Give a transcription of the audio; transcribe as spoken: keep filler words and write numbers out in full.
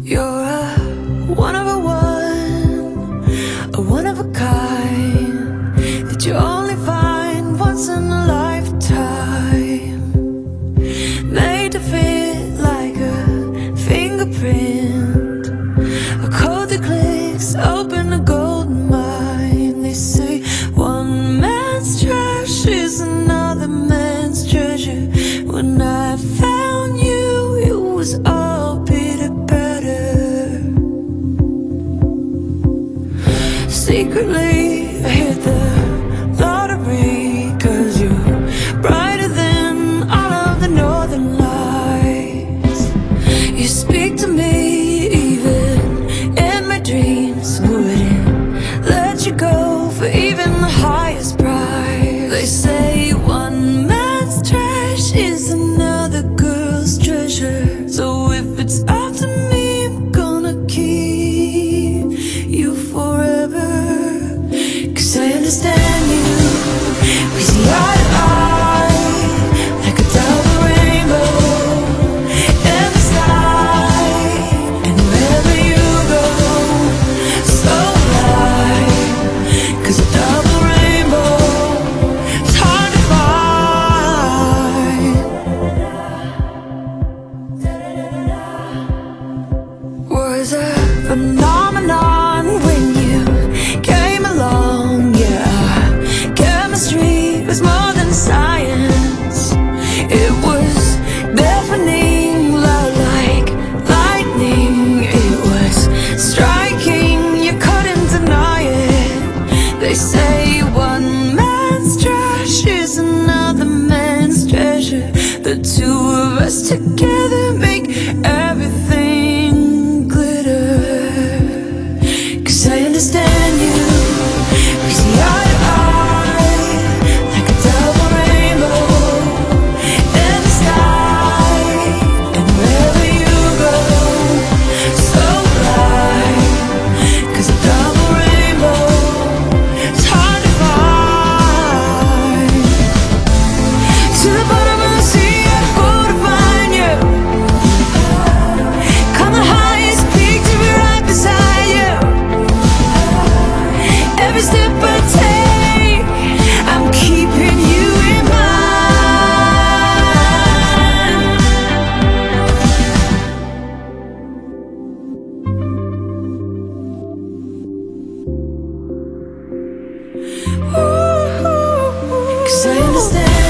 You're a one of a one, a one of a kind that you only find once in a lifetime. Made to fit like a fingerprint, a code that clicks, open a gold mine. They say one man's trash is another man's treasure. When I found you, it was all bitter better. Secretly, I hit the lottery, 'cause you're brighter than all of the northern lights. You speak to me even in my dreams. Wouldn't let you go for even the highest price. They say one man's trash is another girl's treasure. So if it's up to me, I'm gonna keep you forever. 'Cause I understand you, we see eye to eye, like a double rainbow in the sky. And wherever you go, so light, 'cause a double rainbow is hard to find. Was a phenomenon when you came along, yeah. Chemistry was more than science. It was deafening, loud like lightning. It was striking, you couldn't deny it. They say one man's trash is another man's treasure. The two of us together make everything glitter. 'Cause I understand you, we see eye to eye, like a double rainbow in the sky. And wherever you go, so bright, 'cause a double rainbow is hard to find. To the bottom of the sea, I go to find you. Climb the highest peak to be right beside you. Every step I take, I'm keeping you in mind. Ooh, 'cause I understand